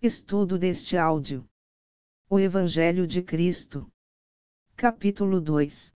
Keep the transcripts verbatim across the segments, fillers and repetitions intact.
Estudo deste áudio. O Evangelho de Cristo. Capítulo dois.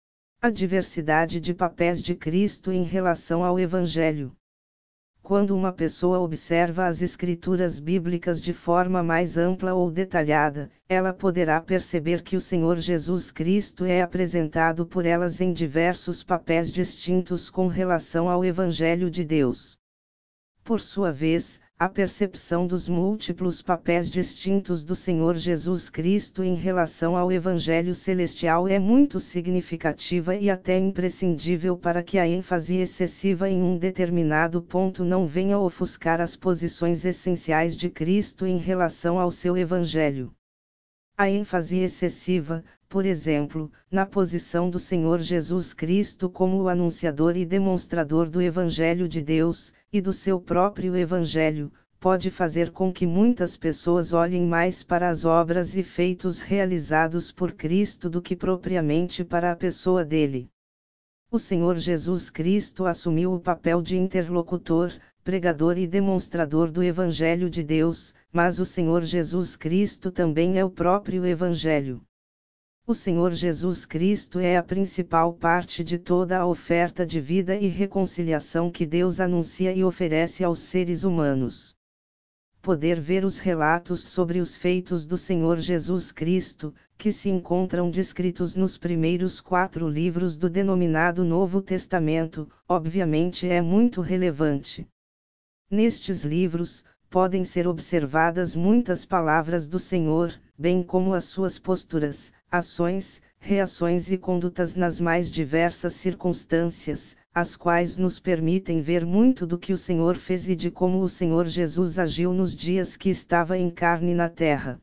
A diversidade de papéis de Cristo em relação ao Evangelho. Quando uma pessoa observa as escrituras bíblicas de forma mais ampla ou detalhada, ela poderá perceber que o Senhor Jesus Cristo é apresentado por elas em diversos papéis distintos com relação ao Evangelho de Deus. Por sua vez, a percepção dos múltiplos papéis distintos do Senhor Jesus Cristo em relação ao Evangelho Celestial é muito significativa e até imprescindível para que a ênfase excessiva em um determinado ponto não venha ofuscar as posições essenciais de Cristo em relação ao seu Evangelho. A ênfase excessiva, por exemplo, na posição do Senhor Jesus Cristo como o anunciador e demonstrador do Evangelho de Deus, e do seu próprio Evangelho, pode fazer com que muitas pessoas olhem mais para as obras e feitos realizados por Cristo do que propriamente para a pessoa dele. O Senhor Jesus Cristo assumiu o papel de interlocutor, pregador e demonstrador do Evangelho de Deus, mas o Senhor Jesus Cristo também é o próprio Evangelho. O Senhor Jesus Cristo é a principal parte de toda a oferta de vida e reconciliação que Deus anuncia e oferece aos seres humanos. Poder ver os relatos sobre os feitos do Senhor Jesus Cristo, que se encontram descritos nos primeiros quatro livros do denominado Novo Testamento, obviamente é muito relevante. Nestes livros, podem ser observadas muitas palavras do Senhor, bem como as suas posturas, ações, reações e condutas nas mais diversas circunstâncias, as quais nos permitem ver muito do que o Senhor fez e de como o Senhor Jesus agiu nos dias que estava em carne na terra.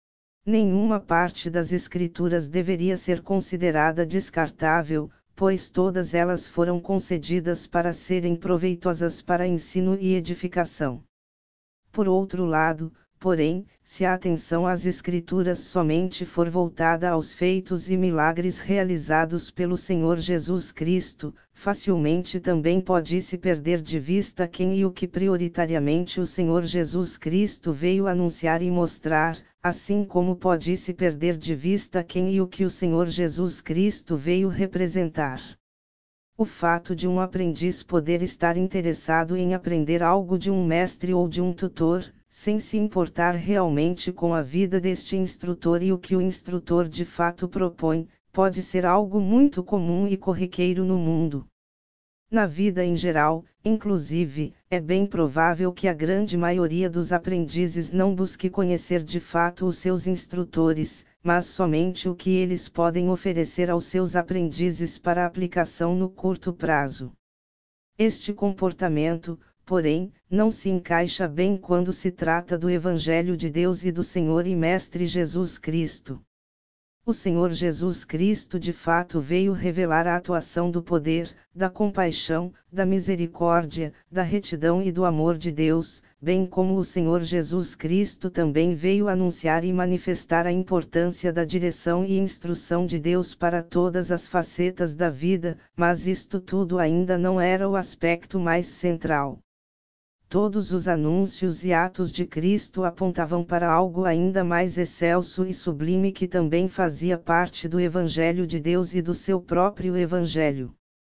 Nenhuma parte das Escrituras deveria ser considerada descartável, pois todas elas foram concedidas para serem proveitosas para ensino e edificação. Por outro lado, porém, se a atenção às Escrituras somente for voltada aos feitos e milagres realizados pelo Senhor Jesus Cristo, facilmente também pode-se perder de vista quem e o que prioritariamente o Senhor Jesus Cristo veio anunciar e mostrar, assim como pode-se perder de vista quem e o que o Senhor Jesus Cristo veio representar. O fato de um aprendiz poder estar interessado em aprender algo de um mestre ou de um tutor, sem se importar realmente com a vida deste instrutor e o que o instrutor de fato propõe, pode ser algo muito comum e corriqueiro no mundo. Na vida em geral, inclusive, é bem provável que a grande maioria dos aprendizes não busque conhecer de fato os seus instrutores, mas somente o que eles podem oferecer aos seus aprendizes para aplicação no curto prazo. Este comportamento, porém, não se encaixa bem quando se trata do Evangelho de Deus e do Senhor e Mestre Jesus Cristo. O Senhor Jesus Cristo de fato veio revelar a atuação do poder, da compaixão, da misericórdia, da retidão e do amor de Deus, bem como o Senhor Jesus Cristo também veio anunciar e manifestar a importância da direção e instrução de Deus para todas as facetas da vida, mas isto tudo ainda não era o aspecto mais central. Todos os anúncios e atos de Cristo apontavam para algo ainda mais excelso e sublime que também fazia parte do Evangelho de Deus e do seu próprio Evangelho.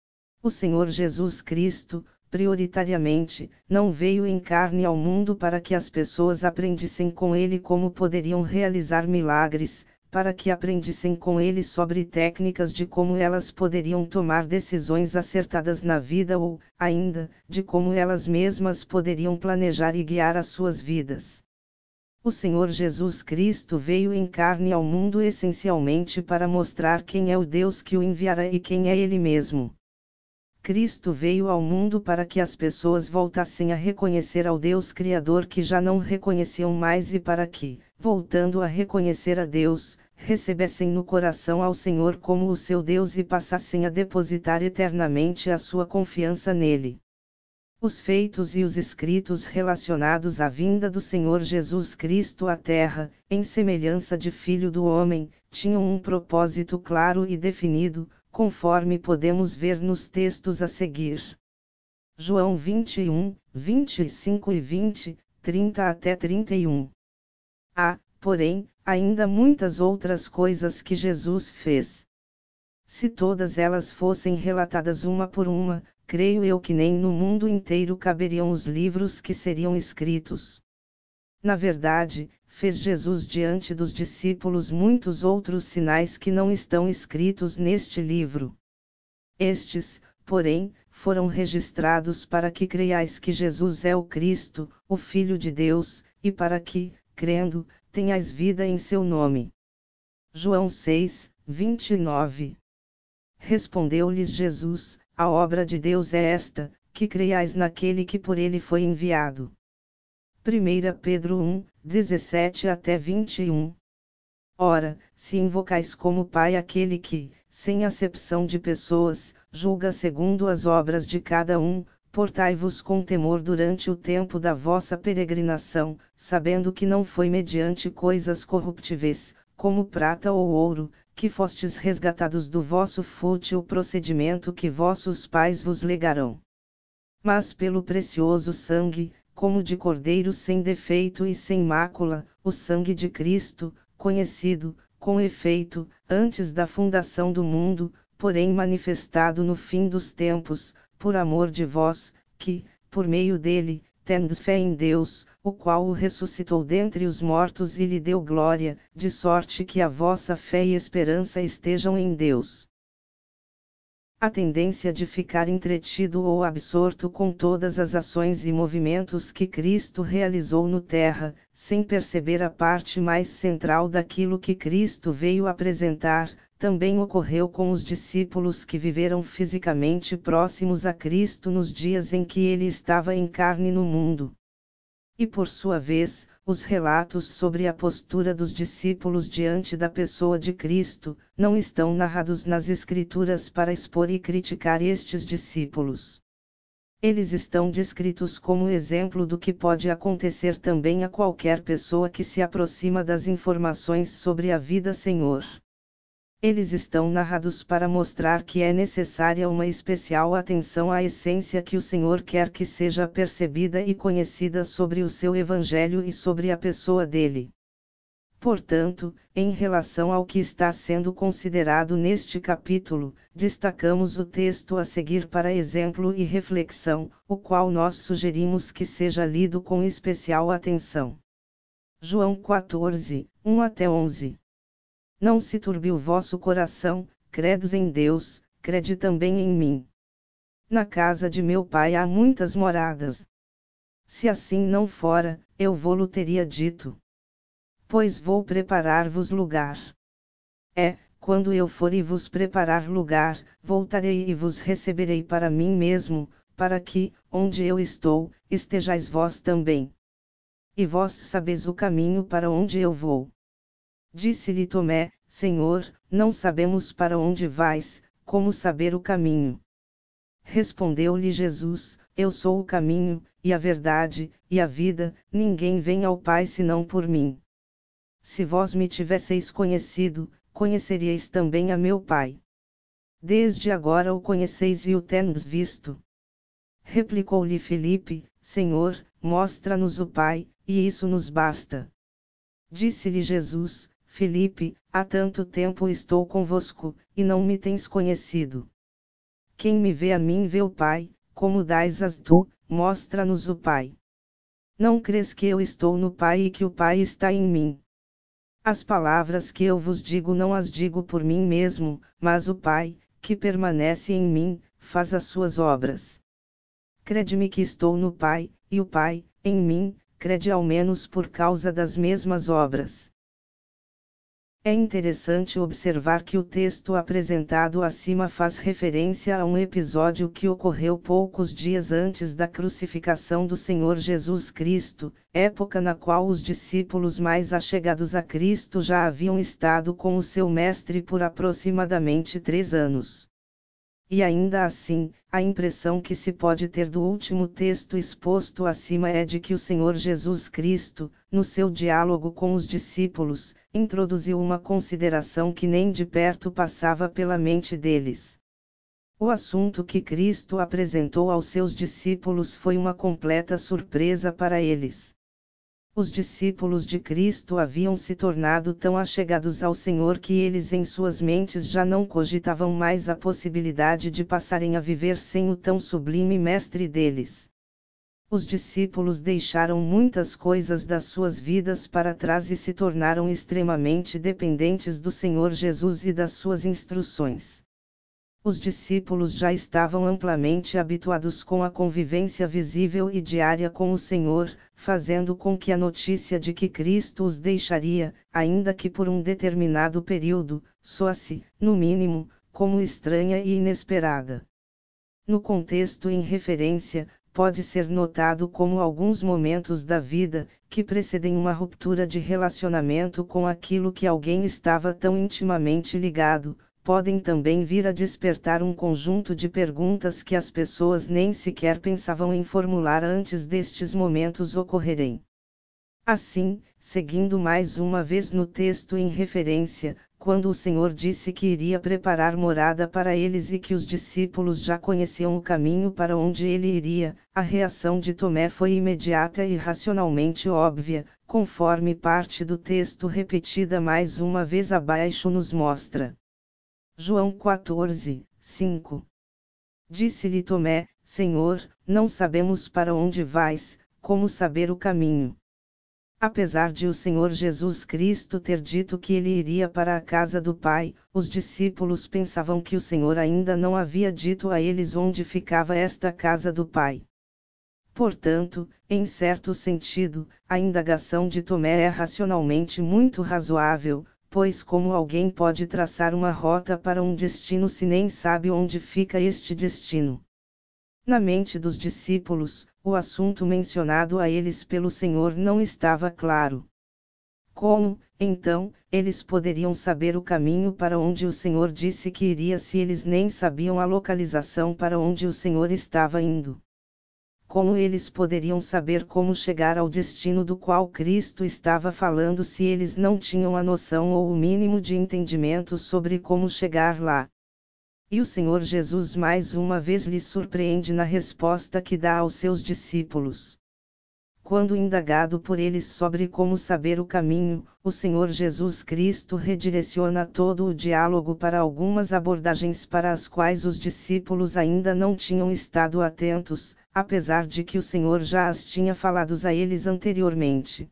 O Senhor Jesus Cristo, prioritariamente, não veio em carne ao mundo para que as pessoas aprendissem com ele como poderiam realizar milagres, para que aprendissem com ele sobre técnicas de como elas poderiam tomar decisões acertadas na vida ou, ainda, de como elas mesmas poderiam planejar e guiar as suas vidas. O Senhor Jesus Cristo veio em carne ao mundo essencialmente para mostrar quem é o Deus que o enviara e quem é Ele mesmo. Cristo veio ao mundo para que as pessoas voltassem a reconhecer ao Deus Criador que já não reconheciam mais e para que, voltando a reconhecer a Deus, recebessem no coração ao Senhor como o seu Deus e passassem a depositar eternamente a sua confiança nele. Os feitos e os escritos relacionados à vinda do Senhor Jesus Cristo à Terra, em semelhança de Filho do Homem, tinham um propósito claro e definido, conforme podemos ver nos textos a seguir. João vinte e um, vinte e cinco e vinte, trinta até trinta e um. Há, porém, ainda muitas outras coisas que Jesus fez. Se todas elas fossem relatadas uma por uma, creio eu que nem no mundo inteiro caberiam os livros que seriam escritos. Na verdade, fez Jesus diante dos discípulos muitos outros sinais que não estão escritos neste livro. Estes, porém, foram registrados para que creiais que Jesus é o Cristo, o Filho de Deus, e para que, crendo, tenhais vida em seu nome. João seis, vinte e nove. Respondeu-lhes Jesus: a obra de Deus é esta, que creiais naquele que por ele foi enviado. primeira Pedro um, dezessete até vinte e um. Ora, se invocais como Pai aquele que, sem acepção de pessoas, julga segundo as obras de cada um, portai-vos com temor durante o tempo da vossa peregrinação, sabendo que não foi mediante coisas corruptíveis, como prata ou ouro, que fostes resgatados do vosso fútil procedimento que vossos pais vos legaram. Mas pelo precioso sangue, como de cordeiro sem defeito e sem mácula, o sangue de Cristo, conhecido, com efeito, antes da fundação do mundo, porém manifestado no fim dos tempos, por amor de vós, que, por meio dele, tendes fé em Deus, o qual o ressuscitou dentre os mortos e lhe deu glória, de sorte que a vossa fé e esperança estejam em Deus. A tendência de ficar entretido ou absorto com todas as ações e movimentos que Cristo realizou no terra, sem perceber a parte mais central daquilo que Cristo veio apresentar, também ocorreu com os discípulos que viveram fisicamente próximos a Cristo nos dias em que ele estava em carne no mundo. E por sua vez, os relatos sobre a postura dos discípulos diante da pessoa de Cristo, não estão narrados nas Escrituras para expor e criticar estes discípulos. Eles estão descritos como exemplo do que pode acontecer também a qualquer pessoa que se aproxima das informações sobre a vida Senhor. Eles estão narrados para mostrar que é necessária uma especial atenção à essência que o Senhor quer que seja percebida e conhecida sobre o seu Evangelho e sobre a pessoa dele. Portanto, em relação ao que está sendo considerado neste capítulo, destacamos o texto a seguir para exemplo e reflexão, o qual nós sugerimos que seja lido com especial atenção. João quatorze, um até onze. Não se turbe o vosso coração, credes em Deus, crede também em mim. Na casa de meu pai há muitas moradas. Se assim não fora, eu vô-lo teria dito. Pois vou preparar-vos lugar. É, quando eu for e vos preparar lugar, voltarei e vos receberei para mim mesmo, para que, onde eu estou, estejais vós também. E vós sabeis o caminho para onde eu vou. Disse-lhe Tomé: Senhor, não sabemos para onde vais, como saber o caminho? Respondeu-lhe Jesus: Eu sou o caminho, e a verdade, e a vida, ninguém vem ao Pai senão por mim. Se vós me tivesseis conhecido, conheceríeis também a meu Pai. Desde agora o conheceis e o tendes visto. Replicou-lhe Filipe: Senhor, mostra-nos o Pai, e isso nos basta. Disse-lhe Jesus: Filipe, há tanto tempo estou convosco, e não me tens conhecido. Quem me vê a mim vê o Pai, como dais as tu, mostra-nos o Pai. Não crês que eu estou no Pai e que o Pai está em mim? As palavras que eu vos digo não as digo por mim mesmo, mas o Pai, que permanece em mim, faz as suas obras. Crede-me que estou no Pai, e o Pai, em mim, crede ao menos por causa das mesmas obras. É interessante observar que o texto apresentado acima faz referência a um episódio que ocorreu poucos dias antes da crucificação do Senhor Jesus Cristo, época na qual os discípulos mais achegados a Cristo já haviam estado com o seu mestre por aproximadamente três anos. E ainda assim, a impressão que se pode ter do último texto exposto acima é de que o Senhor Jesus Cristo, no seu diálogo com os discípulos, introduziu uma consideração que nem de perto passava pela mente deles. O assunto que Cristo apresentou aos seus discípulos foi uma completa surpresa para eles. Os discípulos de Cristo haviam se tornado tão achegados ao Senhor que eles em suas mentes já não cogitavam mais a possibilidade de passarem a viver sem o tão sublime Mestre deles. Os discípulos deixaram muitas coisas das suas vidas para trás e se tornaram extremamente dependentes do Senhor Jesus e das suas instruções. Os discípulos já estavam amplamente habituados com a convivência visível e diária com o Senhor, fazendo com que a notícia de que Cristo os deixaria, ainda que por um determinado período, soasse, no mínimo, como estranha e inesperada. No contexto em referência, pode ser notado como alguns momentos da vida, que precedem uma ruptura de relacionamento com aquilo que alguém estava tão intimamente ligado, podem também vir a despertar um conjunto de perguntas que as pessoas nem sequer pensavam em formular antes destes momentos ocorrerem. Assim, seguindo mais uma vez no texto em referência, quando o Senhor disse que iria preparar morada para eles e que os discípulos já conheciam o caminho para onde ele iria, a reação de Tomé foi imediata e racionalmente óbvia, conforme parte do texto repetida mais uma vez abaixo nos mostra. João quatorze, cinco. Disse-lhe Tomé: Senhor, não sabemos para onde vais, como saber o caminho? Apesar de o Senhor Jesus Cristo ter dito que ele iria para a casa do Pai, os discípulos pensavam que o Senhor ainda não havia dito a eles onde ficava esta casa do Pai. Portanto, em certo sentido, a indagação de Tomé é racionalmente muito razoável, pois como alguém pode traçar uma rota para um destino se nem sabe onde fica este destino? Na mente dos discípulos, o assunto mencionado a eles pelo Senhor não estava claro. Como, então, eles poderiam saber o caminho para onde o Senhor disse que iria se eles nem sabiam a localização para onde o Senhor estava indo? Como eles poderiam saber como chegar ao destino do qual Cristo estava falando se eles não tinham a noção ou o mínimo de entendimento sobre como chegar lá? E o Senhor Jesus mais uma vez lhes surpreende na resposta que dá aos seus discípulos. Quando indagado por eles sobre como saber o caminho, o Senhor Jesus Cristo redireciona todo o diálogo para algumas abordagens para as quais os discípulos ainda não tinham estado atentos, apesar de que o Senhor já as tinha falado a eles anteriormente.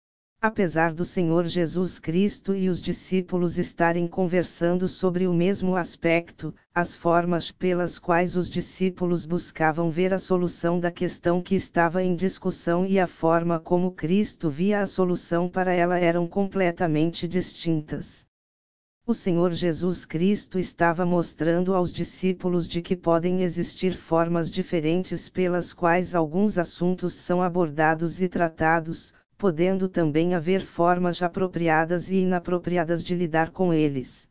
Apesar do Senhor Jesus Cristo e os discípulos estarem conversando sobre o mesmo aspecto, as formas pelas quais os discípulos buscavam ver a solução da questão que estava em discussão e a forma como Cristo via a solução para ela eram completamente distintas. O Senhor Jesus Cristo estava mostrando aos discípulos de que podem existir formas diferentes pelas quais alguns assuntos são abordados e tratados, podendo também haver formas apropriadas e inapropriadas de lidar com eles.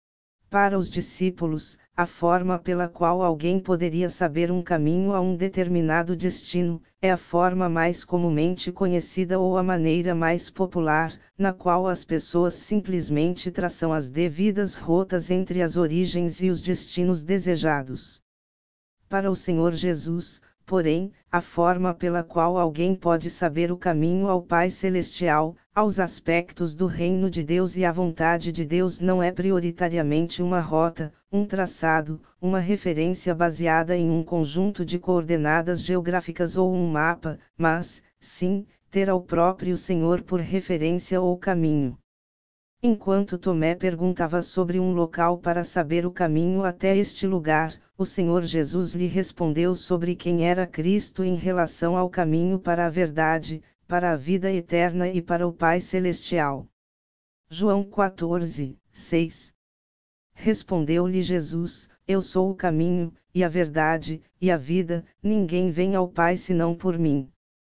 Para os discípulos, a forma pela qual alguém poderia saber um caminho a um determinado destino, é a forma mais comumente conhecida ou a maneira mais popular, na qual as pessoas simplesmente traçam as devidas rotas entre as origens e os destinos desejados. Para o Senhor Jesus, porém, a forma pela qual alguém pode saber o caminho ao Pai Celestial, aos aspectos do reino de Deus e à vontade de Deus não é prioritariamente uma rota, um traçado, uma referência baseada em um conjunto de coordenadas geográficas ou um mapa, mas, sim, ter ao próprio Senhor por referência ou caminho. Enquanto Tomé perguntava sobre um local para saber o caminho até este lugar, o Senhor Jesus lhe respondeu sobre quem era Cristo em relação ao caminho para a verdade, para a vida eterna e para o Pai Celestial. João quatorze, seis. Respondeu-lhe Jesus: Eu sou o caminho, e a verdade, e a vida, ninguém vem ao Pai senão por mim.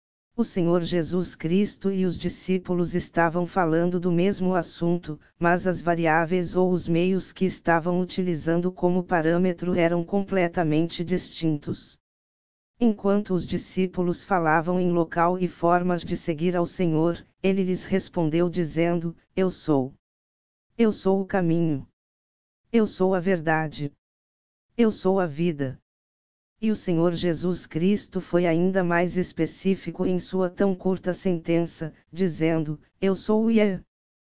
O Senhor Jesus Cristo e os discípulos estavam falando do mesmo assunto, mas as variáveis ou os meios que estavam utilizando como parâmetro eram completamente distintos. Enquanto os discípulos falavam em local e formas de seguir ao Senhor, ele lhes respondeu dizendo: Eu sou. Eu sou o caminho. Eu sou a verdade. Eu sou a vida. E o Senhor Jesus Cristo foi ainda mais específico em sua tão curta sentença, dizendo: Eu sou o I A.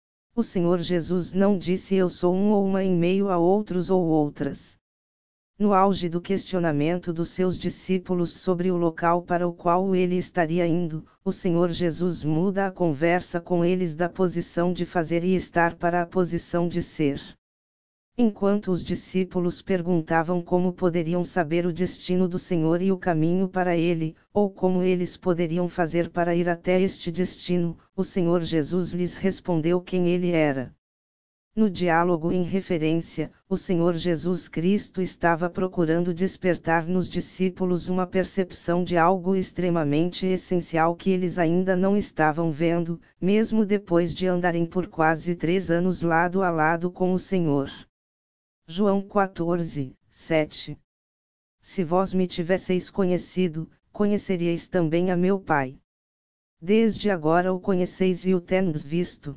O Senhor Jesus não disse eu sou um ou uma em meio a outros ou outras. No auge do questionamento dos seus discípulos sobre o local para o qual ele estaria indo, o Senhor Jesus muda a conversa com eles da posição de fazer e estar para a posição de ser. Enquanto os discípulos perguntavam como poderiam saber o destino do Senhor e o caminho para ele, ou como eles poderiam fazer para ir até este destino, o Senhor Jesus lhes respondeu quem ele era. No diálogo em referência, o Senhor Jesus Cristo estava procurando despertar nos discípulos uma percepção de algo extremamente essencial que eles ainda não estavam vendo, mesmo depois de andarem por quase três anos lado a lado com o Senhor. João quatorze, sete. Se vós me tivesseis conhecido, conheceríeis também a meu Pai. Desde agora o conheceis e o tendes visto.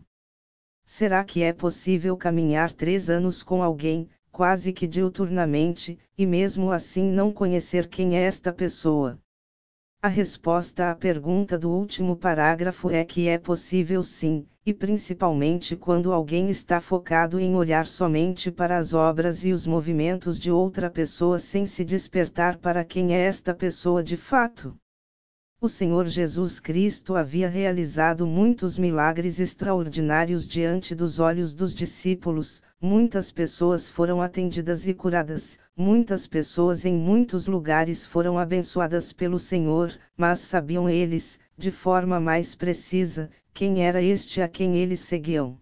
Será que é possível caminhar três anos com alguém, quase que diuturnamente, e mesmo assim não conhecer quem é esta pessoa? A resposta à pergunta do último parágrafo é que é possível sim, e principalmente quando alguém está focado em olhar somente para as obras e os movimentos de outra pessoa sem se despertar para quem é esta pessoa de fato. O Senhor Jesus Cristo havia realizado muitos milagres extraordinários diante dos olhos dos discípulos, muitas pessoas foram atendidas e curadas, muitas pessoas em muitos lugares foram abençoadas pelo Senhor, mas sabiam eles, de forma mais precisa, quem era este a quem eles seguiam?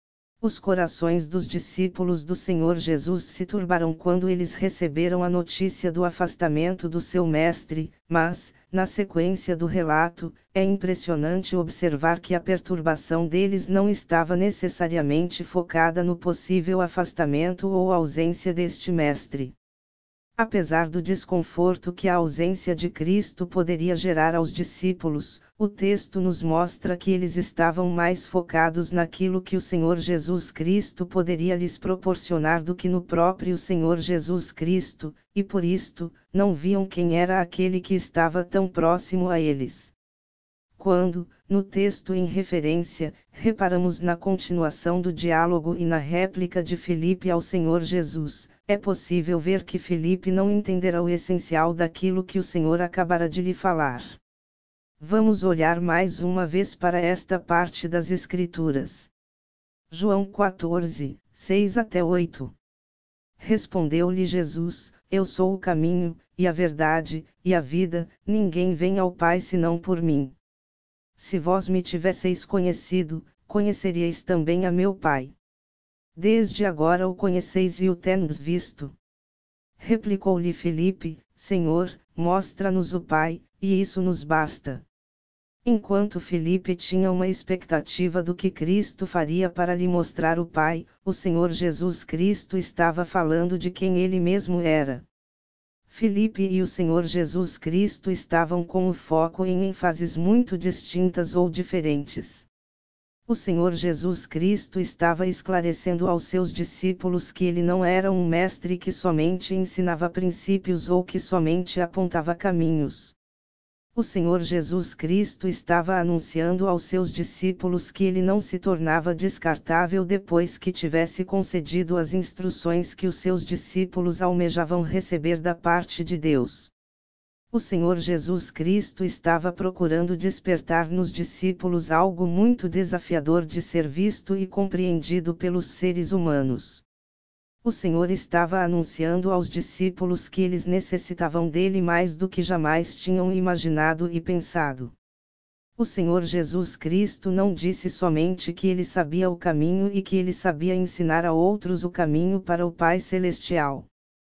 Os corações dos discípulos do Senhor Jesus se turbaram quando eles receberam a notícia do afastamento do seu mestre, mas, na sequência do relato, é impressionante observar que a perturbação deles não estava necessariamente focada no possível afastamento ou ausência deste mestre. Apesar do desconforto que a ausência de Cristo poderia gerar aos discípulos, o texto nos mostra que eles estavam mais focados naquilo que o Senhor Jesus Cristo poderia lhes proporcionar do que no próprio Senhor Jesus Cristo, e por isto, não viam quem era aquele que estava tão próximo a eles. Quando, no texto em referência, reparamos na continuação do diálogo e na réplica de Filipe ao Senhor Jesus, é possível ver que Filipe não entenderá o essencial daquilo que o Senhor acabara de lhe falar. Vamos olhar mais uma vez para esta parte das Escrituras. João quatorze, seis até oito. Respondeu-lhe Jesus: Eu sou o caminho, e a verdade, e a vida, ninguém vem ao Pai senão por mim. Se vós me tivesseis conhecido, conheceríeis também a meu Pai. Desde agora o conheceis e o tendes visto. Replicou-lhe Filipe: Senhor, mostra-nos o Pai, e isso nos basta. Enquanto Filipe tinha uma expectativa do que Cristo faria para lhe mostrar o Pai, o Senhor Jesus Cristo estava falando de quem ele mesmo era. Filipe e o Senhor Jesus Cristo estavam com o foco em ênfases muito distintas ou diferentes. O Senhor Jesus Cristo estava esclarecendo aos seus discípulos que ele não era um mestre que somente ensinava princípios ou que somente apontava caminhos. O Senhor Jesus Cristo estava anunciando aos seus discípulos que ele não se tornava descartável depois que tivesse concedido as instruções que os seus discípulos almejavam receber da parte de Deus. O Senhor Jesus Cristo estava procurando despertar nos discípulos algo muito desafiador de ser visto e compreendido pelos seres humanos. O Senhor estava anunciando aos discípulos que eles necessitavam dele mais do que jamais tinham imaginado e pensado. O Senhor Jesus Cristo não disse somente que ele sabia o caminho e que ele sabia ensinar a outros o caminho para o Pai Celestial.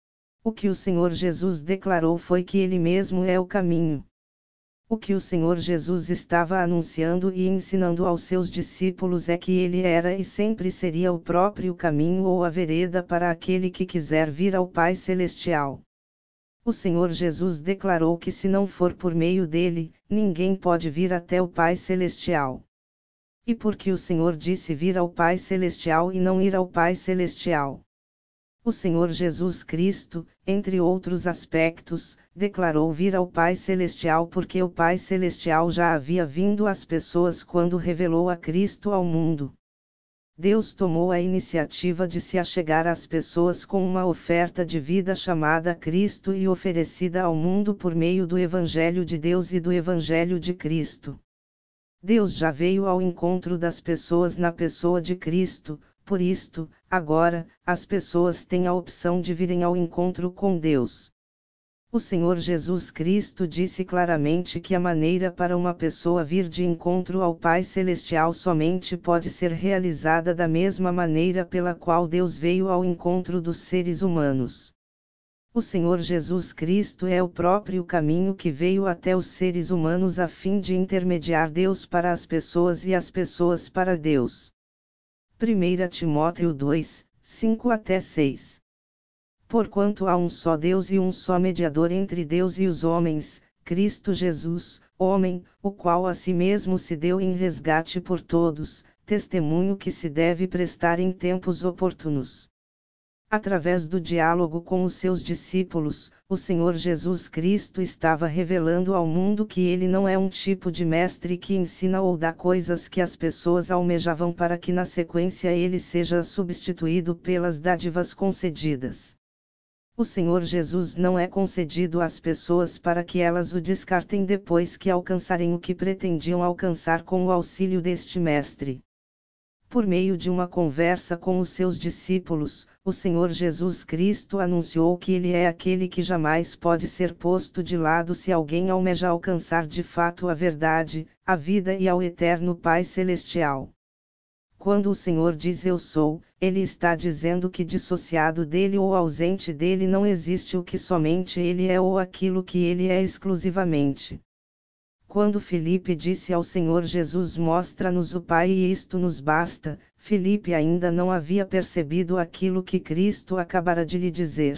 O que o Senhor Jesus declarou foi que ele mesmo é o caminho. O que o Senhor Jesus estava anunciando e ensinando aos seus discípulos é que ele era e sempre seria o próprio caminho ou a vereda para aquele que quiser vir ao Pai Celestial. O Senhor Jesus declarou que se não for por meio dele, ninguém pode vir até o Pai Celestial. E por que o Senhor disse vir ao Pai Celestial e não ir ao Pai Celestial? O Senhor Jesus Cristo, entre outros aspectos, declarou vir ao Pai Celestial porque o Pai Celestial já havia vindo às pessoas quando revelou a Cristo ao mundo. Deus tomou a iniciativa de se achegar às pessoas com uma oferta de vida chamada Cristo e oferecida ao mundo por meio do Evangelho de Deus e do Evangelho de Cristo. Deus já veio ao encontro das pessoas na pessoa de Cristo. Por isto, agora, as pessoas têm a opção de virem ao encontro com Deus. O Senhor Jesus Cristo disse claramente que a maneira para uma pessoa vir de encontro ao Pai Celestial somente pode ser realizada da mesma maneira pela qual Deus veio ao encontro dos seres humanos. O Senhor Jesus Cristo é o próprio caminho que veio até os seres humanos a fim de intermediar Deus para as pessoas e as pessoas para Deus. primeira Timóteo dois, cinco até seis. Porquanto há um só Deus e um só mediador entre Deus e os homens, Cristo Jesus, homem, o qual a si mesmo se deu em resgate por todos, testemunho que se deve prestar em tempos oportunos. Através do diálogo com os seus discípulos, o Senhor Jesus Cristo estava revelando ao mundo que ele não é um tipo de mestre que ensina ou dá coisas que as pessoas almejavam para que na sequência ele seja substituído pelas dádivas concedidas. O Senhor Jesus não é concedido às pessoas para que elas o descartem depois que alcançarem o que pretendiam alcançar com o auxílio deste mestre. Por meio de uma conversa com os seus discípulos, o Senhor Jesus Cristo anunciou que ele é aquele que jamais pode ser posto de lado se alguém almeja alcançar de fato a verdade, a vida e ao eterno Pai Celestial. Quando o Senhor diz eu sou, ele está dizendo que dissociado dele ou ausente dele não existe o que somente ele é ou aquilo que ele é exclusivamente. Quando Filipe disse ao Senhor Jesus mostra-nos o Pai e isto nos basta, Filipe ainda não havia percebido aquilo que Cristo acabara de lhe dizer.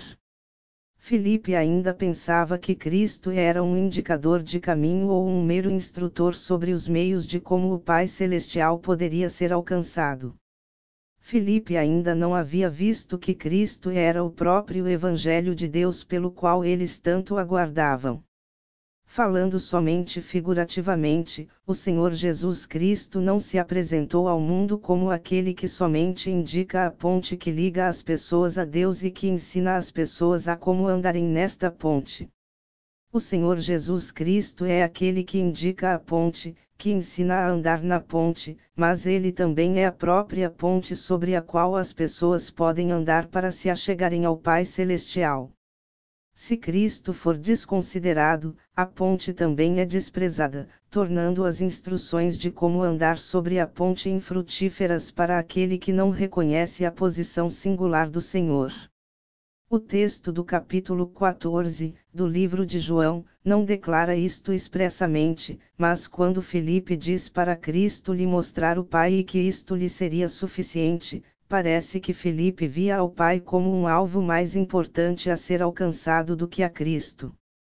Filipe ainda pensava que Cristo era um indicador de caminho ou um mero instrutor sobre os meios de como o Pai Celestial poderia ser alcançado. Filipe ainda não havia visto que Cristo era o próprio Evangelho de Deus pelo qual eles tanto aguardavam. Falando somente figurativamente, o Senhor Jesus Cristo não se apresentou ao mundo como aquele que somente indica a ponte que liga as pessoas a Deus e que ensina as pessoas a como andarem nesta ponte. O Senhor Jesus Cristo é aquele que indica a ponte, que ensina a andar na ponte, mas ele também é a própria ponte sobre a qual as pessoas podem andar para se achegarem ao Pai Celestial. Se Cristo for desconsiderado, a ponte também é desprezada, tornando as instruções de como andar sobre a ponte infrutíferas para aquele que não reconhece a posição singular do Senhor. O texto do capítulo quatorze, do livro de João, não declara isto expressamente, mas quando Filipe diz para Cristo lhe mostrar o Pai e que isto lhe seria suficiente, parece que Filipe via ao Pai como um alvo mais importante a ser alcançado do que a Cristo.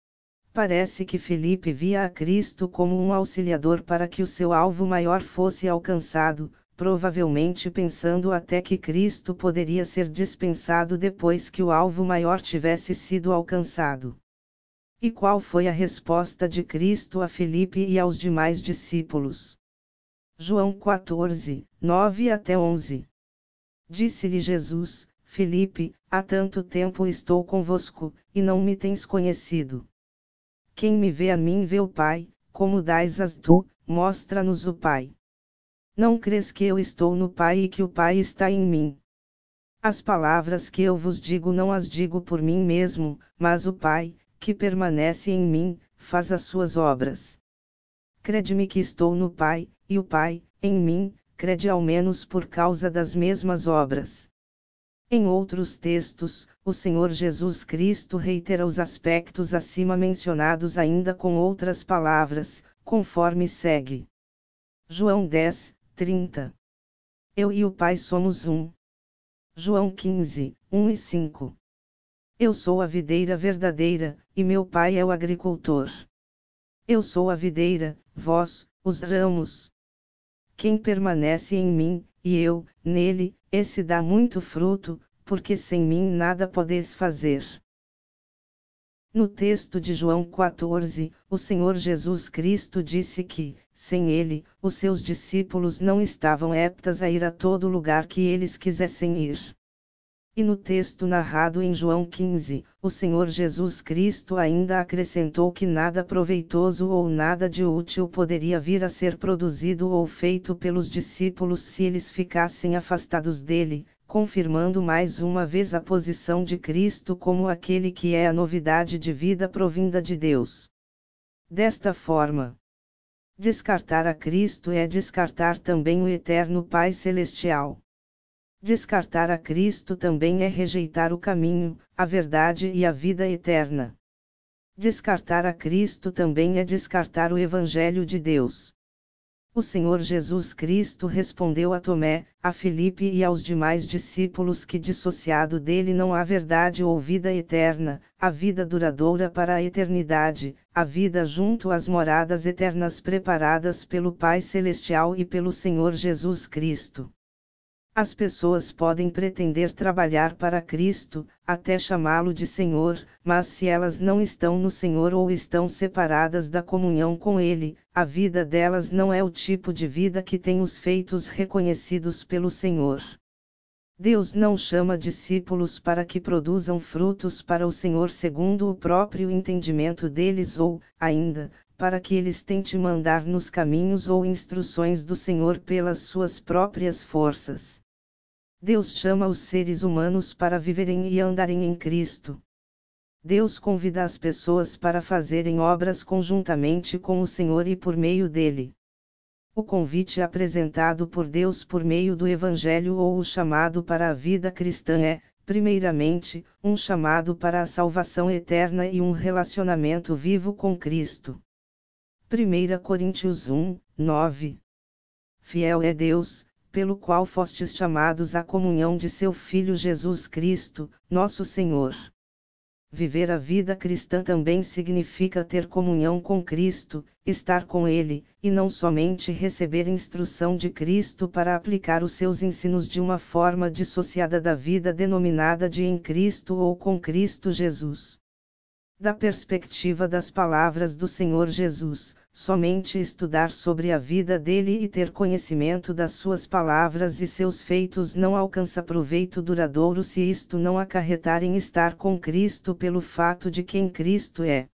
Parece que Filipe via a Cristo como um auxiliador para que o seu alvo maior fosse alcançado, provavelmente pensando até que Cristo poderia ser dispensado depois que o alvo maior tivesse sido alcançado. E qual foi a resposta de Cristo a Filipe e aos demais discípulos? João quatorze, nove até onze. Disse-lhe Jesus: Filipe, há tanto tempo estou convosco, e não me tens conhecido. Quem me vê a mim vê o Pai, como dás-as tu, mostra-nos o Pai. Não crês que eu estou no Pai e que o Pai está em mim? As palavras que eu vos digo não as digo por mim mesmo, mas o Pai, que permanece em mim, faz as suas obras. Crede-me que estou no Pai, e o Pai, em mim, crede ao menos por causa das mesmas obras. Em outros textos, o Senhor Jesus Cristo reitera os aspectos acima mencionados ainda com outras palavras, conforme segue. João dez, trinta. Eu e o Pai somos um. João quinze, um e cinco. Eu sou a videira verdadeira, e meu Pai é o agricultor. Eu sou a videira, vós, os ramos. Quem permanece em mim, e eu, nele, esse dá muito fruto, porque sem mim nada podeis fazer. No texto de João quatorze, o Senhor Jesus Cristo disse que, sem ele, os seus discípulos não estavam aptos a ir a todo lugar que eles quisessem ir. E no texto narrado em João quinze, o Senhor Jesus Cristo ainda acrescentou que nada proveitoso ou nada de útil poderia vir a ser produzido ou feito pelos discípulos se eles ficassem afastados dele, confirmando mais uma vez a posição de Cristo como aquele que é a novidade de vida provinda de Deus. Desta forma, descartar a Cristo é descartar também o eterno Pai Celestial. Descartar a Cristo também é rejeitar o caminho, a verdade e a vida eterna. Descartar a Cristo também é descartar o Evangelho de Deus. O Senhor Jesus Cristo respondeu a Tomé, a Filipe e aos demais discípulos que dissociado dele não há verdade ou vida eterna, a vida duradoura para a eternidade, a vida junto às moradas eternas preparadas pelo Pai Celestial e pelo Senhor Jesus Cristo. As pessoas podem pretender trabalhar para Cristo, até chamá-lo de Senhor, mas se elas não estão no Senhor ou estão separadas da comunhão com Ele, a vida delas não é o tipo de vida que tem os feitos reconhecidos pelo Senhor. Deus não chama discípulos para que produzam frutos para o Senhor segundo o próprio entendimento deles ou, ainda, para que eles tentem mandar nos caminhos ou instruções do Senhor pelas suas próprias forças. Deus chama os seres humanos para viverem e andarem em Cristo. Deus convida as pessoas para fazerem obras conjuntamente com o Senhor e por meio dele. O convite apresentado por Deus por meio do Evangelho ou o chamado para a vida cristã é, primeiramente, um chamado para a salvação eterna e um relacionamento vivo com Cristo. primeira Coríntios um, nove. Fiel é Deus, pelo qual fostes chamados à comunhão de seu Filho Jesus Cristo, nosso Senhor. Viver a vida cristã também significa ter comunhão com Cristo, estar com Ele, e não somente receber instrução de Cristo para aplicar os seus ensinos de uma forma dissociada da vida denominada de em Cristo ou com Cristo Jesus. Da perspectiva das palavras do Senhor Jesus, somente estudar sobre a vida dele e ter conhecimento das suas palavras e seus feitos não alcança proveito duradouro se isto não acarretar em estar com Cristo pelo fato de quem Cristo é.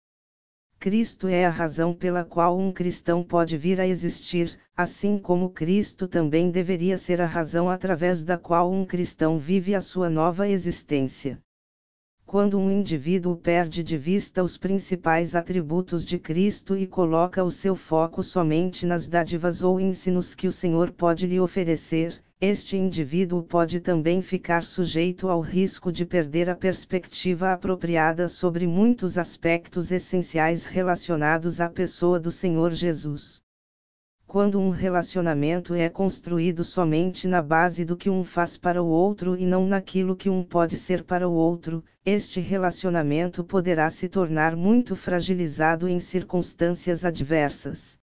Cristo é a razão pela qual um cristão pode vir a existir, assim como Cristo também deveria ser a razão através da qual um cristão vive a sua nova existência. Quando um indivíduo perde de vista os principais atributos de Cristo e coloca o seu foco somente nas dádivas ou ensinos que o Senhor pode lhe oferecer, este indivíduo pode também ficar sujeito ao risco de perder a perspectiva apropriada sobre muitos aspectos essenciais relacionados à pessoa do Senhor Jesus. Quando um relacionamento é construído somente na base do que um faz para o outro e não naquilo que um pode ser para o outro, este relacionamento poderá se tornar muito fragilizado em circunstâncias adversas.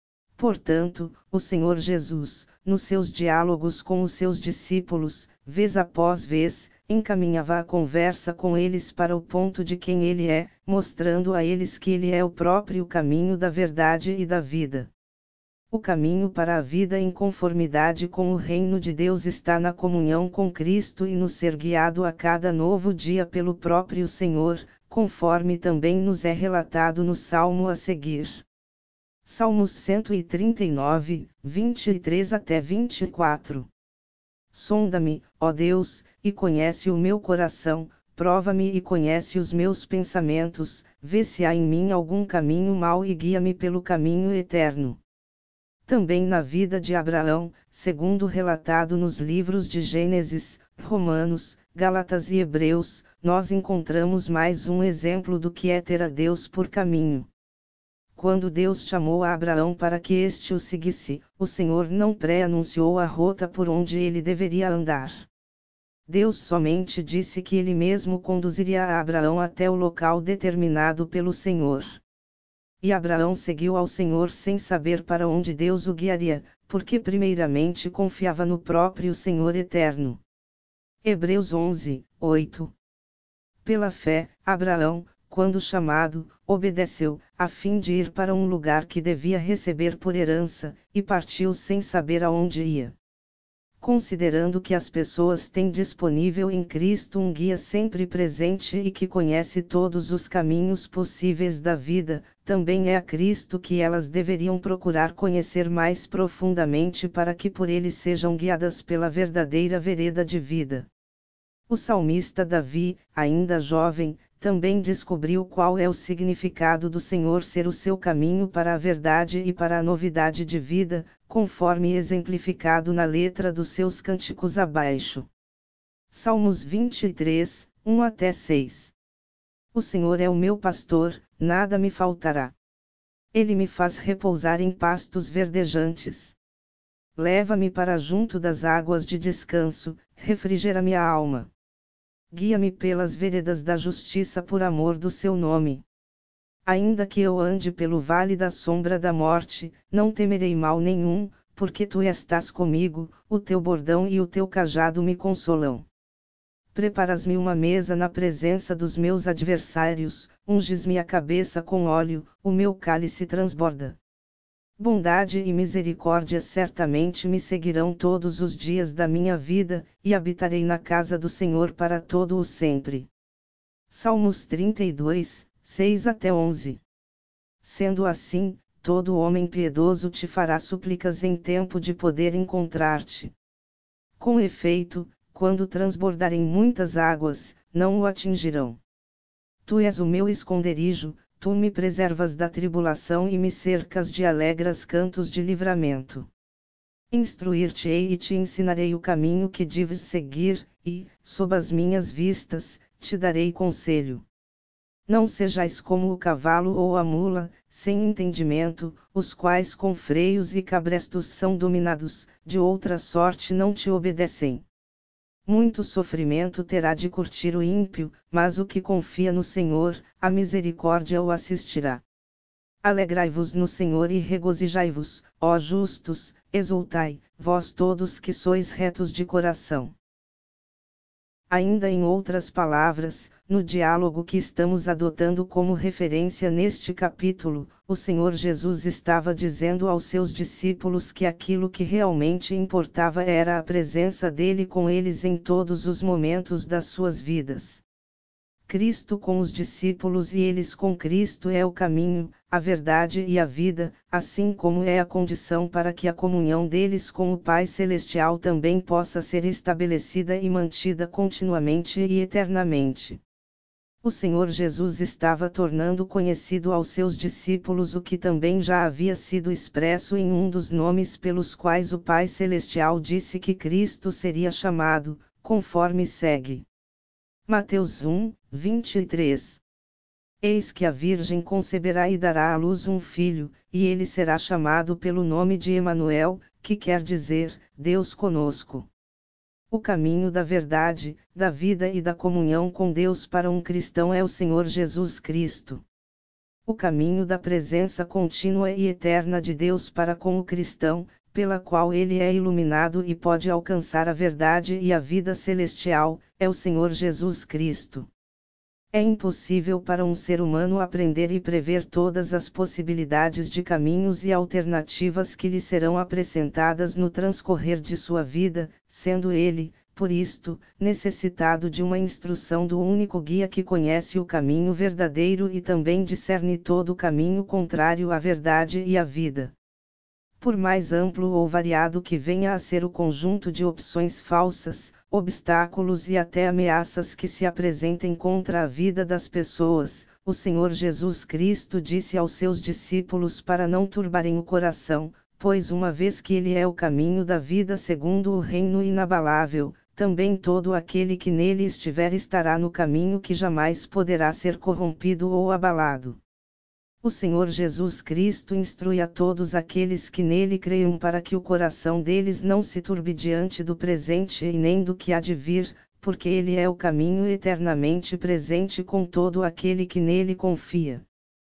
Portanto, o Senhor Jesus, nos seus diálogos com os seus discípulos, vez após vez, encaminhava a conversa com eles para o ponto de quem ele é, mostrando a eles que ele é o próprio caminho da verdade e da vida. O caminho para a vida em conformidade com o reino de Deus está na comunhão com Cristo e no ser guiado a cada novo dia pelo próprio Senhor, conforme também nos é relatado no Salmo a seguir. Salmos cento e trinta e nove, vinte e três até vinte e quatro. Sonda-me, ó Deus, e conhece o meu coração, prova-me e conhece os meus pensamentos, vê se há em mim algum caminho mau e guia-me pelo caminho eterno. Também na vida de Abraão, segundo relatado nos livros de Gênesis, Romanos, Gálatas e Hebreus, nós encontramos mais um exemplo do que é ter a Deus por caminho. Quando Deus chamou a Abraão para que este o seguisse, o Senhor não pré-anunciou a rota por onde ele deveria andar. Deus somente disse que ele mesmo conduziria a Abraão até o local determinado pelo Senhor. E Abraão seguiu ao Senhor sem saber para onde Deus o guiaria, porque primeiramente confiava no próprio Senhor eterno. Hebreus onze, oito. Pela fé, Abraão, quando chamado, obedeceu, a fim de ir para um lugar que devia receber por herança, e partiu sem saber aonde ia. Considerando que as pessoas têm disponível em Cristo um guia sempre presente e que conhece todos os caminhos possíveis da vida, também é a Cristo que elas deveriam procurar conhecer mais profundamente para que por ele sejam guiadas pela verdadeira vereda de vida. O salmista Davi, ainda jovem, também descobriu qual é o significado do Senhor ser o seu caminho para a verdade e para a novidade de vida, conforme exemplificado na letra dos seus cânticos abaixo. Salmos vinte e três, um até seis. O Senhor é o meu pastor, nada me faltará. Ele me faz repousar em pastos verdejantes. Leva-me para junto das águas de descanso, refrigera minha alma. Guia-me pelas veredas da justiça por amor do seu nome. Ainda que eu ande pelo vale da sombra da morte, não temerei mal nenhum, porque tu estás comigo, o teu bordão e o teu cajado me consolam. Preparas-me uma mesa na presença dos meus adversários, unges-me a cabeça com óleo, o meu cálice transborda. Bondade e misericórdia certamente me seguirão todos os dias da minha vida, e habitarei na casa do Senhor para todo o sempre. Salmos trinta e dois, seis até onze. Sendo assim, todo homem piedoso te fará súplicas em tempo de poder encontrar-te. Com efeito, quando transbordarem muitas águas, não o atingirão. Tu és o meu esconderijo, tu me preservas da tribulação e me cercas de alegres cantos de livramento. Instruir-te-ei e te ensinarei o caminho que deves seguir, e, sob as minhas vistas, te darei conselho. Não sejais como o cavalo ou a mula, sem entendimento, os quais com freios e cabrestos são dominados, de outra sorte não te obedecem. Muito sofrimento terá de curtir o ímpio, mas o que confia no Senhor, a misericórdia o assistirá. Alegrai-vos no Senhor e regozijai-vos, ó justos, exultai, vós todos que sois retos de coração. Ainda em outras palavras, no diálogo que estamos adotando como referência neste capítulo, o Senhor Jesus estava dizendo aos seus discípulos que aquilo que realmente importava era a presença dele com eles em todos os momentos das suas vidas. Cristo com os discípulos e eles com Cristo é o caminho, a verdade e a vida, assim como é a condição para que a comunhão deles com o Pai Celestial também possa ser estabelecida e mantida continuamente e eternamente. O Senhor Jesus estava tornando conhecido aos seus discípulos o que também já havia sido expresso em um dos nomes pelos quais o Pai Celestial disse que Cristo seria chamado, conforme segue. Mateus um, vinte e três. Eis que a Virgem conceberá e dará à luz um filho, e ele será chamado pelo nome de Emanuel, que quer dizer, Deus conosco. O caminho da verdade, da vida e da comunhão com Deus para um cristão é o Senhor Jesus Cristo. O caminho da presença contínua e eterna de Deus para com o cristão, pela qual ele é iluminado e pode alcançar a verdade e a vida celestial, é o Senhor Jesus Cristo. É impossível para um ser humano aprender e prever todas as possibilidades de caminhos e alternativas que lhe serão apresentadas no transcorrer de sua vida, sendo ele, por isto, necessitado de uma instrução do único guia que conhece o caminho verdadeiro e também discerne todo o caminho contrário à verdade e à vida. Por mais amplo ou variado que venha a ser o conjunto de opções falsas, obstáculos e até ameaças que se apresentem contra a vida das pessoas, o Senhor Jesus Cristo disse aos seus discípulos para não turbarem o coração, pois uma vez que Ele é o caminho da vida segundo o reino inabalável, também todo aquele que nele estiver estará no caminho que jamais poderá ser corrompido ou abalado. O Senhor Jesus Cristo instrui a todos aqueles que nele creiam para que o coração deles não se turbe diante do presente e nem do que há de vir, porque ele é o caminho eternamente presente com todo aquele que nele confia.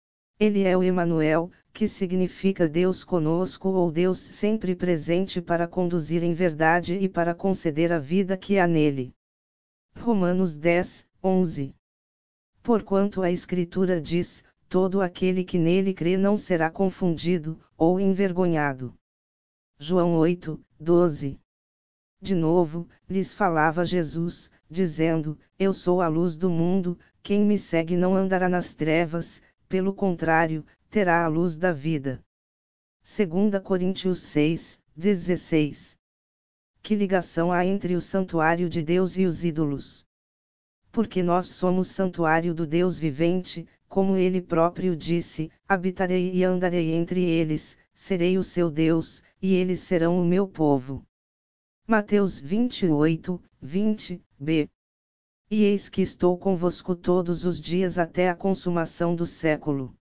Ele é o Emanuel, que significa Deus conosco ou Deus sempre presente para conduzir em verdade e para conceder a vida que há nele. Romanos dez, onze. Porquanto a Escritura diz: todo aquele que nele crê não será confundido, ou envergonhado. João oito, doze. De novo, lhes falava Jesus, dizendo: eu sou a luz do mundo, quem me segue não andará nas trevas, pelo contrário, terá a luz da vida. dois Coríntios seis, dezesseis. Que ligação há entre o santuário de Deus e os ídolos? Porque nós somos santuário do Deus vivente, como ele próprio disse: habitarei e andarei entre eles, serei o seu Deus, e eles serão o meu povo. Mateus vinte e oito, vinte, b. E eis que estou convosco todos os dias até a consumação do século.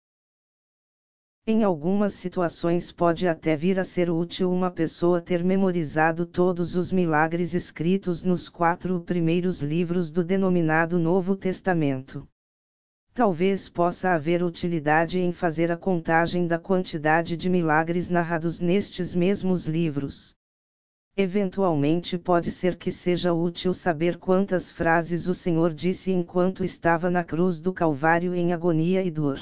Em algumas situações pode até vir a ser útil uma pessoa ter memorizado todos os milagres escritos nos quatro primeiros livros do denominado Novo Testamento. Talvez possa haver utilidade em fazer a contagem da quantidade de milagres narrados nestes mesmos livros. Eventualmente pode ser que seja útil saber quantas frases o Senhor disse enquanto estava na cruz do Calvário em agonia e dor.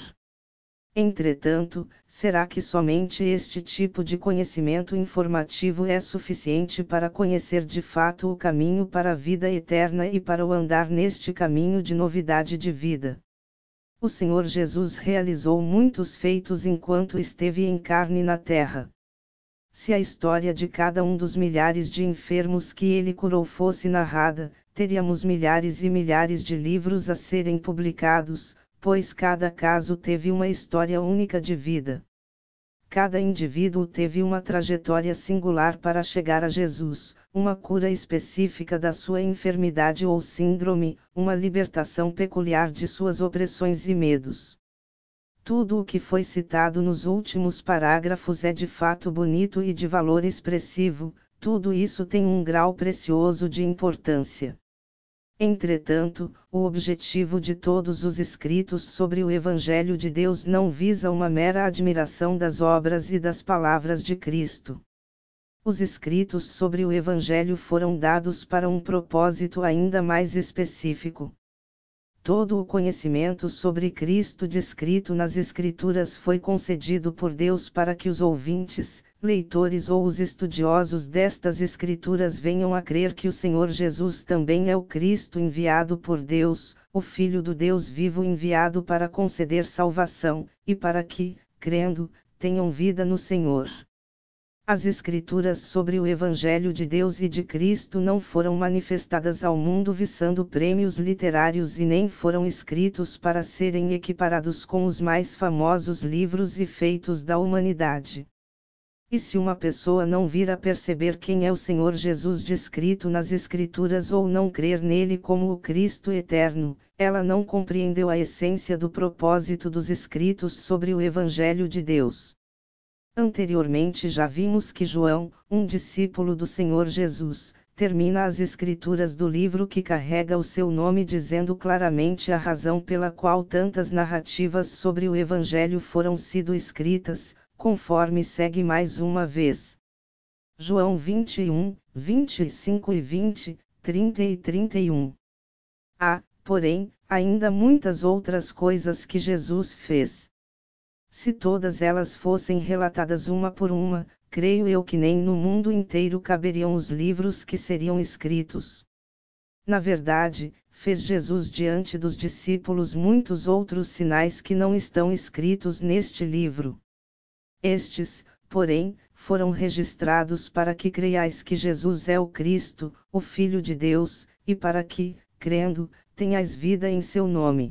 Entretanto, será que somente este tipo de conhecimento informativo é suficiente para conhecer de fato o caminho para a vida eterna e para o andar neste caminho de novidade de vida? O Senhor Jesus realizou muitos feitos enquanto esteve em carne na terra. Se a história de cada um dos milhares de enfermos que ele curou fosse narrada, teríamos milhares e milhares de livros a serem publicados, pois cada caso teve uma história única de vida. Cada indivíduo teve uma trajetória singular para chegar a Jesus, uma cura específica da sua enfermidade ou síndrome, uma libertação peculiar de suas opressões e medos. Tudo o que foi citado nos últimos parágrafos é de fato bonito e de valor expressivo, tudo isso tem um grau precioso de importância. Entretanto, o objetivo de todos os escritos sobre o Evangelho de Deus não visa uma mera admiração das obras e das palavras de Cristo. Os escritos sobre o Evangelho foram dados para um propósito ainda mais específico. Todo o conhecimento sobre Cristo descrito nas Escrituras foi concedido por Deus para que os ouvintes, leitores ou os estudiosos destas Escrituras venham a crer que o Senhor Jesus também é o Cristo enviado por Deus, o Filho do Deus vivo enviado para conceder salvação, e para que, crendo, tenham vida no Senhor. As Escrituras sobre o Evangelho de Deus e de Cristo não foram manifestadas ao mundo visando prêmios literários e nem foram escritos para serem equiparados com os mais famosos livros e feitos da humanidade. E se uma pessoa não vir a perceber quem é o Senhor Jesus descrito nas Escrituras ou não crer nele como o Cristo eterno, ela não compreendeu a essência do propósito dos escritos sobre o Evangelho de Deus. Anteriormente já vimos que João, um discípulo do Senhor Jesus, termina as escrituras do livro que carrega o seu nome dizendo claramente a razão pela qual tantas narrativas sobre o Evangelho foram sido escritas, conforme segue mais uma vez. João vinte e um, vinte e cinco e vinte, trinta e trinta e um. Há, porém, ainda muitas outras coisas que Jesus fez. Se todas elas fossem relatadas uma por uma, creio eu que nem no mundo inteiro caberiam os livros que seriam escritos. Na verdade, fez Jesus diante dos discípulos muitos outros sinais que não estão escritos neste livro. Estes, porém, foram registrados para que creiais que Jesus é o Cristo, o Filho de Deus, e para que, crendo, tenhais vida em seu nome.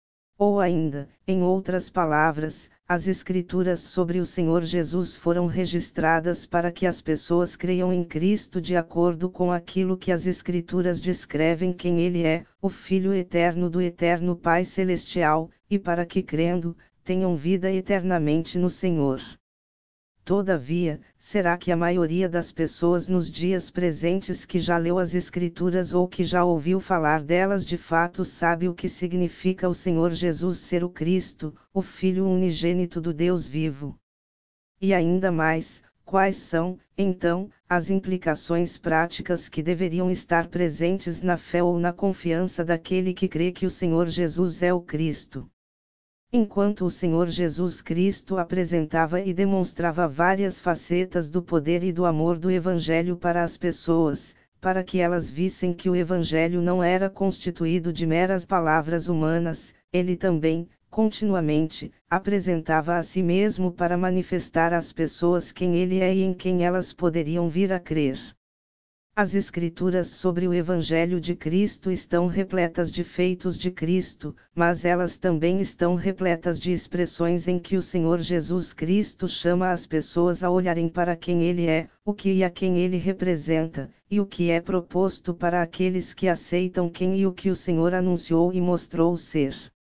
Ou ainda, em outras palavras, as Escrituras sobre o Senhor Jesus foram registradas para que as pessoas creiam em Cristo de acordo com aquilo que as Escrituras descrevem quem Ele é, o Filho eterno do eterno Pai Celestial, e para que crendo, tenham vida eternamente no Senhor. Todavia, será que a maioria das pessoas nos dias presentes que já leu as Escrituras ou que já ouviu falar delas de fato sabe o que significa o Senhor Jesus ser o Cristo, o Filho unigênito do Deus vivo? E ainda mais, quais são, então, as implicações práticas que deveriam estar presentes na fé ou na confiança daquele que crê que o Senhor Jesus é o Cristo? Enquanto o Senhor Jesus Cristo apresentava e demonstrava várias facetas do poder e do amor do Evangelho para as pessoas, para que elas vissem que o Evangelho não era constituído de meras palavras humanas, ele também, continuamente, apresentava a si mesmo para manifestar às pessoas quem ele é e em quem elas poderiam vir a crer. As Escrituras sobre o Evangelho de Cristo estão repletas de feitos de Cristo, mas elas também estão repletas de expressões em que o Senhor Jesus Cristo chama as pessoas a olharem para quem Ele é, o que e a quem Ele representa, e o que é proposto para aqueles que aceitam quem e o que o Senhor anunciou e mostrou ser.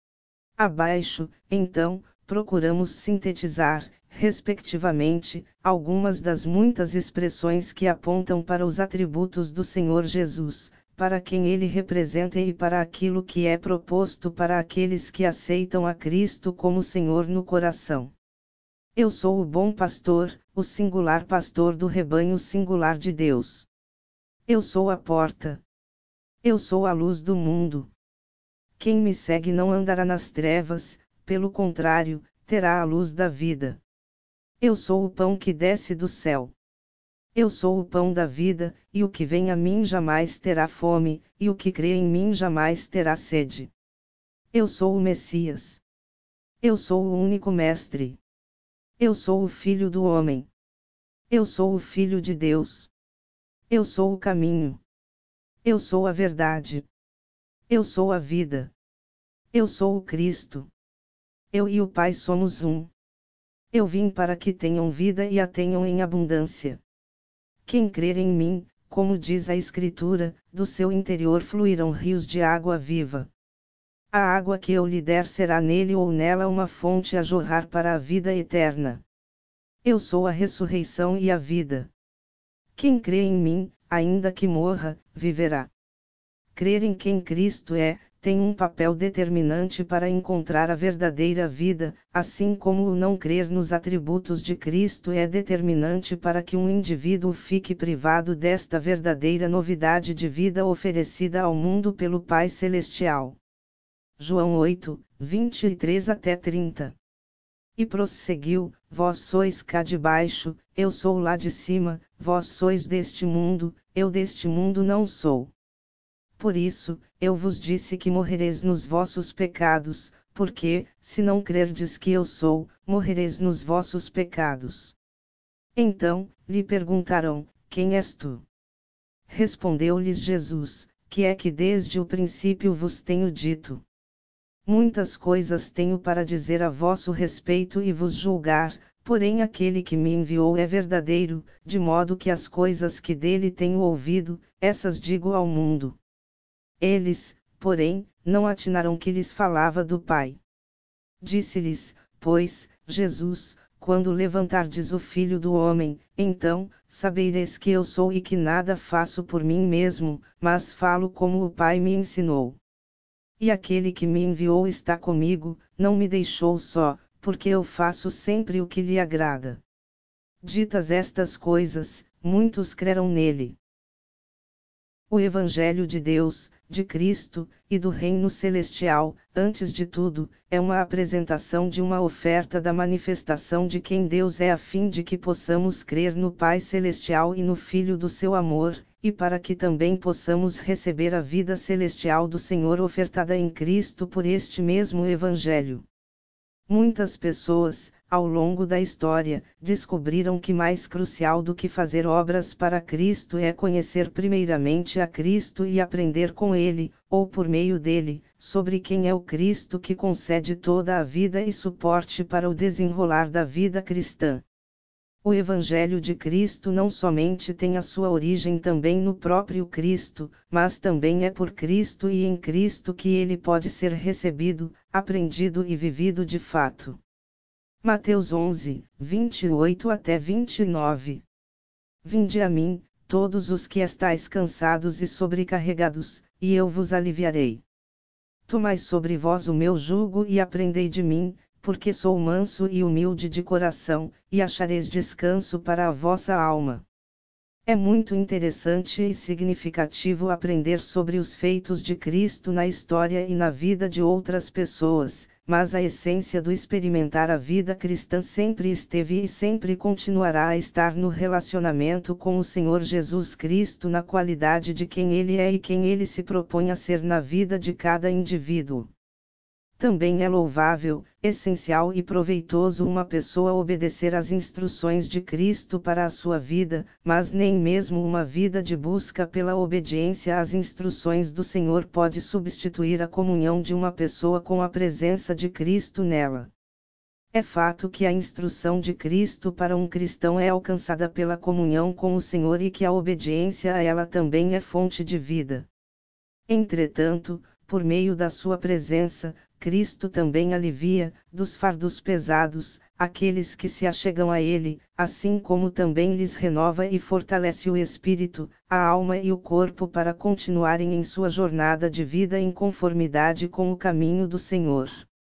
Abaixo, então, procuramos sintetizar, respectivamente, algumas das muitas expressões que apontam para os atributos do Senhor Jesus, para quem ele representa e para aquilo que é proposto para aqueles que aceitam a Cristo como Senhor no coração. Eu sou o bom pastor, o singular pastor do rebanho singular de Deus. Eu sou a porta. Eu sou a luz do mundo. Quem me segue não andará nas trevas, pelo contrário, terá a luz da vida. Eu sou o pão que desce do céu. Eu sou o pão da vida, e o que vem a mim jamais terá fome, e o que crê em mim jamais terá sede. Eu sou o Messias. Eu sou o único Mestre. Eu sou o Filho do Homem. Eu sou o Filho de Deus. Eu sou o caminho. Eu sou a verdade. Eu sou a vida. Eu sou o Cristo. Eu e o Pai somos um. Eu vim para que tenham vida e a tenham em abundância. Quem crer em mim, como diz a Escritura, do seu interior fluirão rios de água viva. A água que eu lhe der será nele ou nela uma fonte a jorrar para a vida eterna. Eu sou a ressurreição e a vida. Quem crê em mim, ainda que morra, viverá. Crer em quem Cristo é, tem um papel determinante para encontrar a verdadeira vida, assim como o não crer nos atributos de Cristo é determinante para que um indivíduo fique privado desta verdadeira novidade de vida oferecida ao mundo pelo Pai Celestial. João oito, vinte e três até trinta. E prosseguiu: vós sois cá de baixo, eu sou lá de cima, vós sois deste mundo, eu deste mundo não sou. Por isso, eu vos disse que morrereis nos vossos pecados, porque, se não crerdes que eu sou, morrereis nos vossos pecados. Então, lhe perguntaram: quem és tu? Respondeu-lhes Jesus: que é que desde o princípio vos tenho dito? Muitas coisas tenho para dizer a vosso respeito e vos julgar, porém aquele que me enviou é verdadeiro, de modo que as coisas que dele tenho ouvido, essas digo ao mundo. Eles, porém, não atinaram que lhes falava do Pai. Disse-lhes, pois, Jesus: quando levantardes o Filho do Homem, então, sabereis que eu sou e que nada faço por mim mesmo, mas falo como o Pai me ensinou. E aquele que me enviou está comigo, não me deixou só, porque eu faço sempre o que lhe agrada. Ditas estas coisas, muitos creram nele. O Evangelho de Deus, de Cristo, e do Reino Celestial, antes de tudo, é uma apresentação de uma oferta da manifestação de quem Deus é a fim de que possamos crer no Pai Celestial e no Filho do seu amor, e para que também possamos receber a vida celestial do Senhor ofertada em Cristo por este mesmo Evangelho. Muitas pessoas, ao longo da história, descobriram que mais crucial do que fazer obras para Cristo é conhecer primeiramente a Cristo e aprender com Ele, ou por meio dele, sobre quem é o Cristo que concede toda a vida e suporte para o desenrolar da vida cristã. O Evangelho de Cristo não somente tem a sua origem também no próprio Cristo, mas também é por Cristo e em Cristo que ele pode ser recebido, aprendido e vivido de fato. Mateus onze, vinte e oito até vinte e nove. Vinde a mim, todos os que estáis cansados e sobrecarregados, e eu vos aliviarei. Tomai sobre vós o meu jugo e aprendei de mim, porque sou manso e humilde de coração, e achareis descanso para a vossa alma. É muito interessante e significativo aprender sobre os feitos de Cristo na história e na vida de outras pessoas, mas a essência do experimentar a vida cristã sempre esteve e sempre continuará a estar no relacionamento com o Senhor Jesus Cristo na qualidade de quem Ele é e quem Ele se propõe a ser na vida de cada indivíduo. Também é louvável, essencial e proveitoso uma pessoa obedecer às instruções de Cristo para a sua vida, mas nem mesmo uma vida de busca pela obediência às instruções do Senhor pode substituir a comunhão de uma pessoa com a presença de Cristo nela. É fato que a instrução de Cristo para um cristão é alcançada pela comunhão com o Senhor e que a obediência a ela também é fonte de vida. Entretanto, por meio da sua presença, Cristo também alivia, dos fardos pesados, aqueles que se achegam a Ele, assim como também lhes renova e fortalece o espírito, a alma e o corpo para continuarem em sua jornada de vida em conformidade com o caminho do Senhor.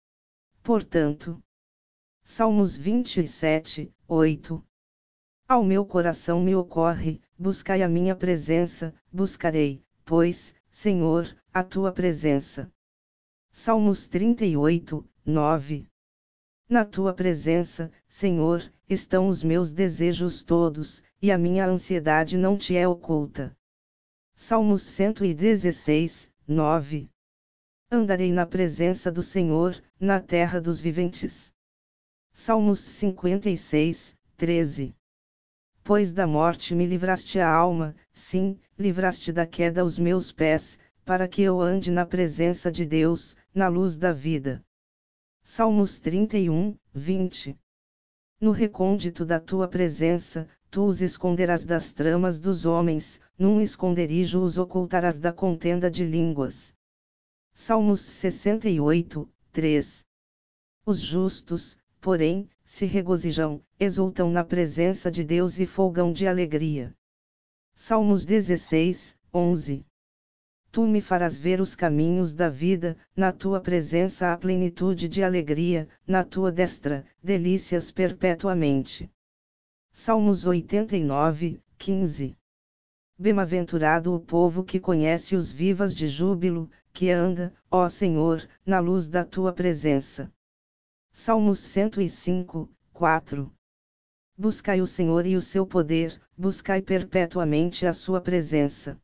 Portanto, Salmos vinte e sete, oito. Ao meu coração me ocorre, buscai a minha presença, buscarei, pois, Senhor, a tua presença. Salmos trinta e oito, nove. Na tua presença, Senhor, estão os meus desejos todos, e a minha ansiedade não te é oculta. Salmos cento e dezesseis, nove. Andarei na presença do Senhor, na terra dos viventes. Salmos cinquenta e seis, treze. Pois da morte me livraste a alma, sim, livraste da queda os meus pés, para que eu ande na presença de Deus, na luz da vida. Salmos trinta e um, vinte. No recôndito da tua presença, tu os esconderás das tramas dos homens, num esconderijo os ocultarás da contenda de línguas. Salmos sessenta e oito, três. Os justos, porém, se regozijam, exultam na presença de Deus e folgam de alegria. Salmos dezesseis, onze. Tu me farás ver os caminhos da vida, na tua presença há plenitude de alegria, na tua destra, delícias perpetuamente. Salmos oitenta e nove, quinze. Bem-aventurado o povo que conhece os vivas de júbilo, que anda, ó Senhor, na luz da tua presença. Salmos cento e cinco, quatro. Buscai o Senhor e o seu poder, buscai perpetuamente a sua presença.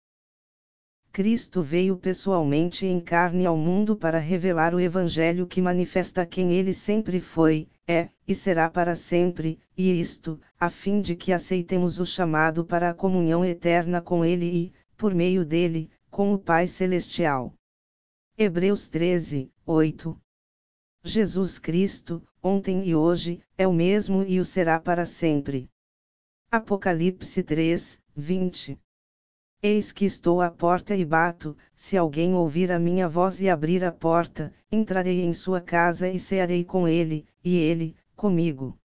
Cristo veio pessoalmente em carne ao mundo para revelar o Evangelho que manifesta quem ele sempre foi, é, e será para sempre, e isto, a fim de que aceitemos o chamado para a comunhão eterna com ele e, por meio dele, com o Pai Celestial. Hebreus treze, oito. Jesus Cristo, ontem e hoje, é o mesmo e o será para sempre. Apocalipse três, vinte. Eis que estou à porta e bato, se alguém ouvir a minha voz e abrir a porta, entrarei em sua casa e cearei com ele, e ele, comigo.